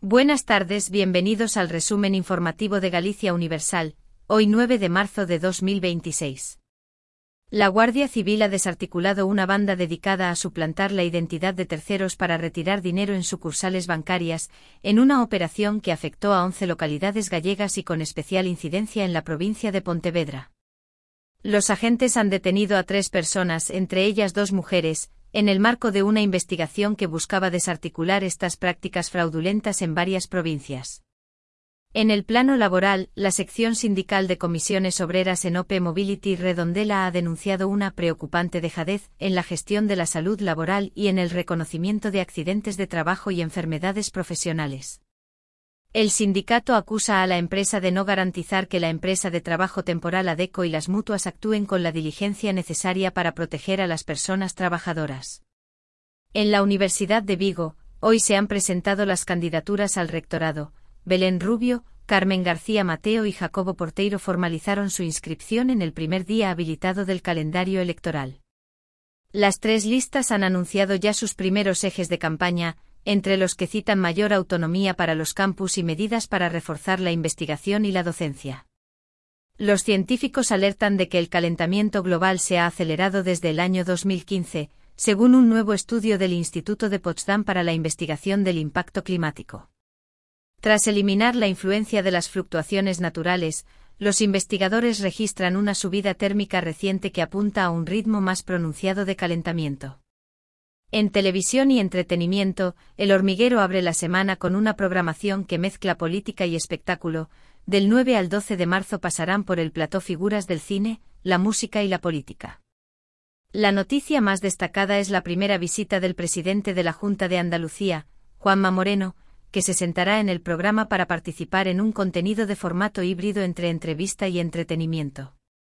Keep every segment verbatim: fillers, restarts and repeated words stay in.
Buenas tardes, bienvenidos al resumen informativo de Galicia Universal, hoy nueve de marzo de dos mil veintiséis. La Guardia Civil ha desarticulado una banda dedicada a suplantar la identidad de terceros para retirar dinero en sucursales bancarias, en una operación que afectó a once localidades gallegas y con especial incidencia en la provincia de Pontevedra. Los agentes han detenido a tres personas, entre ellas dos mujeres, en el marco de una investigación que buscaba desarticular estas prácticas fraudulentas en varias provincias. En el plano laboral, la sección sindical de comisiones obreras en O P E Mobility Redondela ha denunciado una preocupante dejadez en la gestión de la salud laboral y en el reconocimiento de accidentes de trabajo y enfermedades profesionales. El sindicato acusa a la empresa de no garantizar que la empresa de trabajo temporal ADECO y las mutuas actúen con la diligencia necesaria para proteger a las personas trabajadoras. En la Universidad de Vigo, hoy se han presentado las candidaturas al rectorado. Belén Rubio, Carmen García Mateo y Jacobo Porteiro formalizaron su inscripción en el primer día habilitado del calendario electoral. Las tres listas han anunciado ya sus primeros ejes de campaña, entre los que citan mayor autonomía para los campus y medidas para reforzar la investigación y la docencia. Los científicos alertan de que el calentamiento global se ha acelerado desde el año dos mil quince, según un nuevo estudio del Instituto de Potsdam para la investigación del impacto climático. Tras eliminar la influencia de las fluctuaciones naturales, los investigadores registran una subida térmica reciente que apunta a un ritmo más pronunciado de calentamiento. En televisión y entretenimiento, El Hormiguero abre la semana con una programación que mezcla política y espectáculo. Del nueve al doce de marzo pasarán por el plató figuras del cine, la música y la política. La noticia más destacada es la primera visita del presidente de la Junta de Andalucía, Juanma Moreno, que se sentará en el programa para participar en un contenido de formato híbrido entre entrevista y entretenimiento.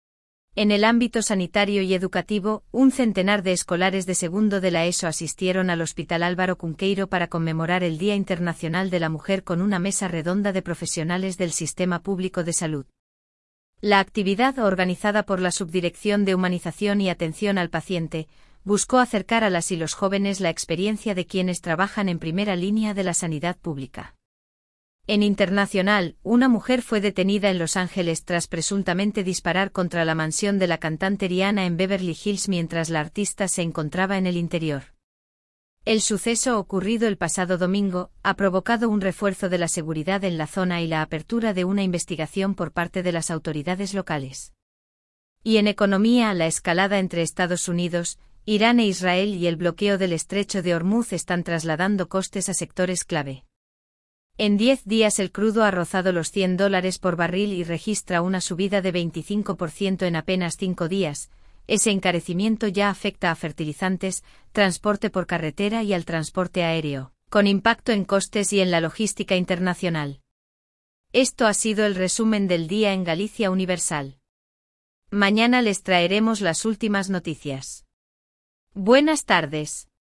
En el ámbito sanitario y educativo, un centenar de escolares de segundo de la ESO asistieron al Hospital Álvaro Cunqueiro para conmemorar el Día Internacional de la Mujer con una mesa redonda de profesionales del sistema público de salud. La actividad, organizada por la Subdirección de Humanización y Atención al Paciente, buscó acercar a las y los jóvenes la experiencia de quienes trabajan en primera línea de la sanidad pública. En internacional, una mujer fue detenida en Los Ángeles tras presuntamente disparar contra la mansión de la cantante Rihanna en Beverly Hills mientras la artista se encontraba en el interior. El suceso ocurrido el pasado domingo ha provocado un refuerzo de la seguridad en la zona y la apertura de una investigación por parte de las autoridades locales. Y en economía, la escalada entre Estados Unidos, Irán e Israel y el bloqueo del estrecho de Hormuz están trasladando costes a sectores clave. En diez días el crudo ha rozado los cien dólares por barril y registra una subida de veinticinco por ciento en apenas cinco días. Ese encarecimiento ya afecta a fertilizantes, transporte por carretera y al transporte aéreo, con impacto en costes y en la logística internacional. Esto ha sido el resumen del día en Galicia Universal. Mañana les traeremos las últimas noticias. Buenas tardes.